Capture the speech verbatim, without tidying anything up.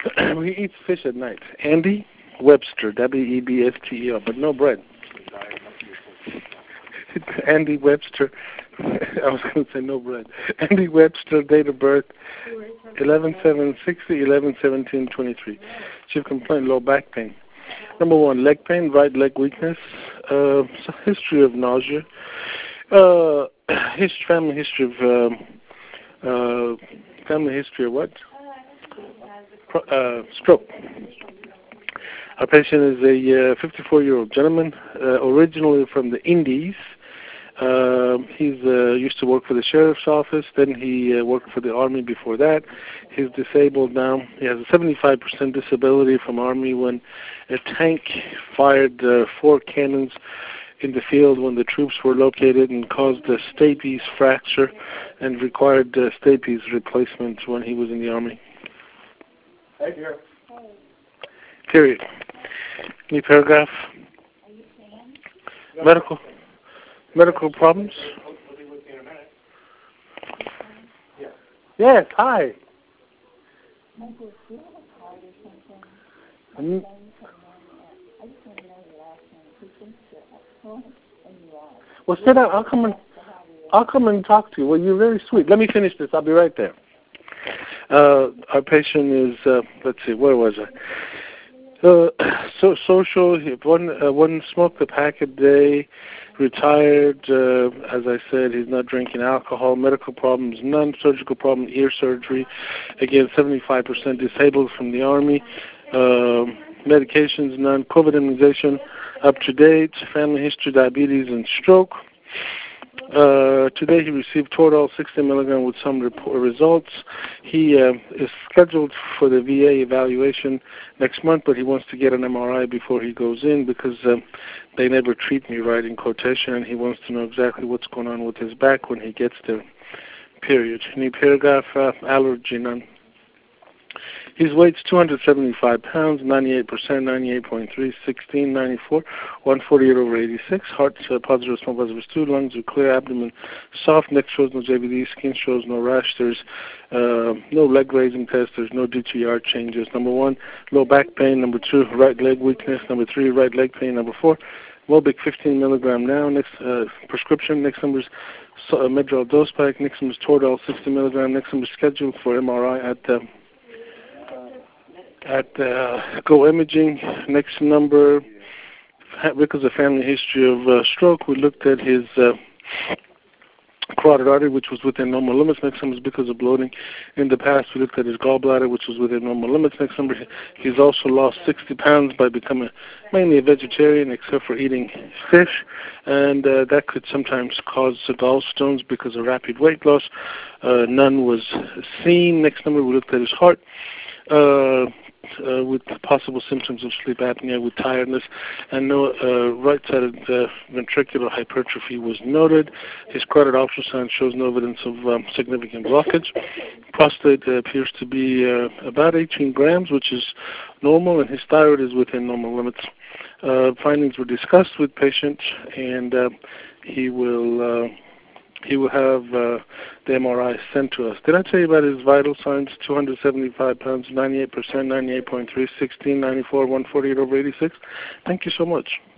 he eats fish at night. Andy Webster, W E B S T E R, but no bread. Andy Webster. I was going to say no bread. Andy Webster, date of birth, eleven seven sixty, eleven seventeen twenty-three. Chief complaint, low back pain. Number one, leg pain, right leg weakness, uh, history of nausea, uh, his family history of, um, uh, family history of what? Uh, stroke. Our patient is a uh, fifty-four-year-old gentleman, uh, originally from the Indies. Uh, he's uh, used to work for the sheriff's office. Then he uh, worked for the Army before that. He's disabled now. He has a seventy-five percent disability from Army when a tank fired uh, four cannons in the field when the troops were located and caused a stapes fracture and required uh, stapes replacement when he was in the Army. Hey, dear. Period. Any paragraph? Medical. Medical problems? Yes, hi. Mm. Well, sit down. I'll come and I'll come and talk to you. Well, you're very sweet. Let me finish this. I'll be right there. Uh, our patient is. Uh, let's see. Where was I? Uh, so social. One uh, one smoked a pack a day. Retired. Uh, as I said, he's not drinking alcohol. Medical problems none. Surgical problem, ear surgery. Again, seventy-five percent disabled from the Army. Uh, medications none. COVID immunization up to date. Family history, diabetes, and stroke. Uh, today he received Toradol sixty milligram with some report results. He uh, is scheduled for the V A evaluation next month, but he wants to get an M R I before he goes in because uh, they never treat me right, in quotation, and he wants to know exactly what's going on with his back when he gets there, period. Any paragraph, uh, allergy, none. His weight's two hundred seventy-five pounds, ninety-eight percent, ninety-eight point three, sixteen, ninety-four, one forty-eight over eighty-six. Heart uh, positive, small positive two. Lungs are clear. Abdomen soft. Neck shows no J V D. Skin shows no rash. There's uh, no leg raising test. There's no D T R changes. Number one, low back pain. Number two, right leg weakness. Number three, right leg pain. Number four, Mobic fifteen milligram now. Next uh, prescription. Next number is uh, Medrol dose pack. Next number is Toradol sixty milligram. Next number is scheduled for M R I at uh, at uh, Go Imaging. Next number, because of family history of uh, stroke, we looked at his uh, carotid artery, which was within normal limits. Next number is because of bloating. In the past, we looked at his gallbladder, which was within normal limits. Next number, he's also lost sixty pounds by becoming mainly a vegetarian, except for eating fish, and uh, that could sometimes cause gallstones because of rapid weight loss. Uh, none was seen. Next number, we looked at his heart. Uh, Uh, with possible symptoms of sleep apnea with tiredness, and no uh, right-sided uh, ventricular hypertrophy was noted. His carotid ultrasound shows no evidence of um, significant blockage. Prostate uh, appears to be uh, about eighteen grams, which is normal, and his thyroid is within normal limits. Uh, findings were discussed with patient, and uh, he will uh, he will have uh, the M R I sent to us. Did I tell you about his vital signs? two hundred seventy-five pounds, ninety-eight percent, ninety-eight point three, sixteen, ninety-four, one forty-eight over eighty-six. Thank you so much.